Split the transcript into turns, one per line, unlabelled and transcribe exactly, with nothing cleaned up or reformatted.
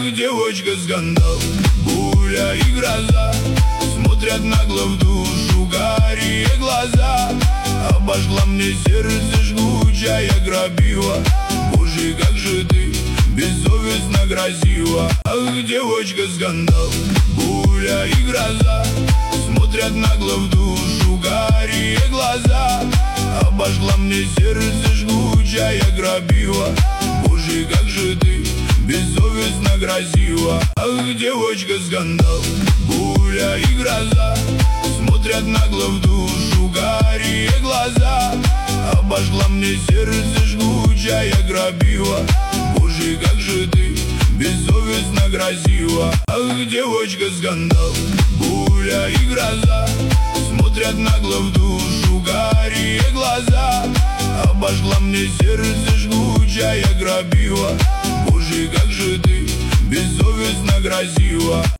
девочка, скандал, буря и гроза, смотрят нагло в душу карие глаза. Обожгла мне сердце жгучая грабила. Боже, как же ты бессовестно грозила. Ах, девочка, скандал, буря и гроза, смотрят нагло в душу карие глаза. Обожгла мне сердце жгучая грабила. Боже, как же ты бессовестно грозила. Ах, девочка, скандал, буря и гроза, смотрят нагло в душу карие глаза. Обожгла мне сердце жгучая грабила. Боже, как же ты бессовестно грозила. Ах, девочка, скандал, буря и гроза, смотрят нагло в душу карие глаза. Обожгла мне сердце жгучая грабила. Боже, как же ты бессовестно грозила.